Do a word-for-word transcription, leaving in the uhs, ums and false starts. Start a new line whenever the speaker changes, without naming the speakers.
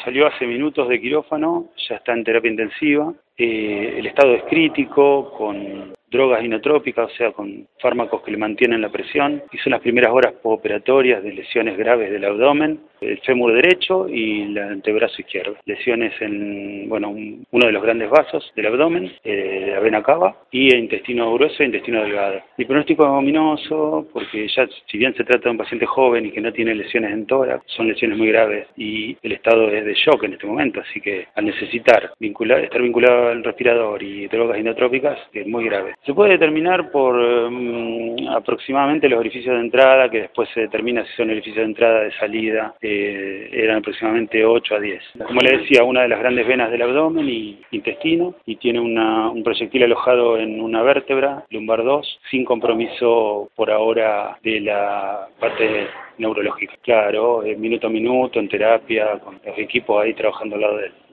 salió hace minutos de quirófano, ya está en terapia intensiva. Eh, el estado es crítico, con drogas inotrópicas, o sea, con fármacos que le mantienen la presión. Hizo las primeras horas postoperatorias de lesiones graves del abdomen, el fémur derecho y el antebrazo izquierdo. Lesiones en, bueno, un, uno de los grandes vasos del abdomen, eh, de la vena cava, y el intestino grueso e intestino delgado. El pronóstico es ominoso, porque ya, si bien se trata de un paciente joven y que no tiene lesiones en tórax, son lesiones muy graves y el estado es de shock en este momento, así que al necesitar vincular, estar vinculado al respirador y drogas inotrópicas es muy grave. Se puede determinar por um, aproximadamente los orificios de entrada, que después se determina si son orificios de entrada, de salida, eh, eran aproximadamente ocho a diez. Como le decía, una de las grandes venas del abdomen y intestino, y tiene una, un proyectil alojado en una vértebra, lumbar dos, sin compromiso por ahora de la parte neurológica. Claro, eh, minuto a minuto, en terapia, con los equipos ahí trabajando al lado de él.